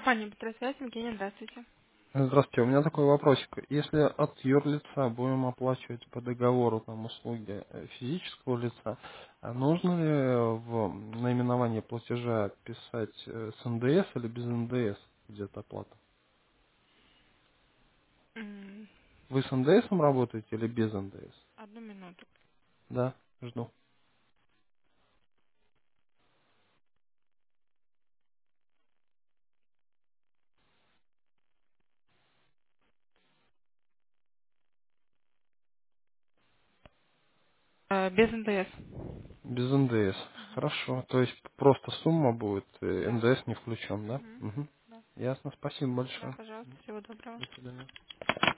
Компания Петросвязь, Евгения, здравствуйте. Здравствуйте, у меня такой вопросик. Если от юрлица будем оплачивать по договору там, услуги физического лица, а нужно ли в наименовании платежа писать с НДС или без НДС где-то оплата? М, Вы с НДСом работаете или без НДС? Одну минуту. Да, жду. Без НДС. Без НДС. Мгм. Хорошо. То есть просто сумма будет, Да. НДС не включен, да? Мгм. Угу. Да. Ясно, спасибо Да, большое. пожалуйста, всего доброго. До свидания.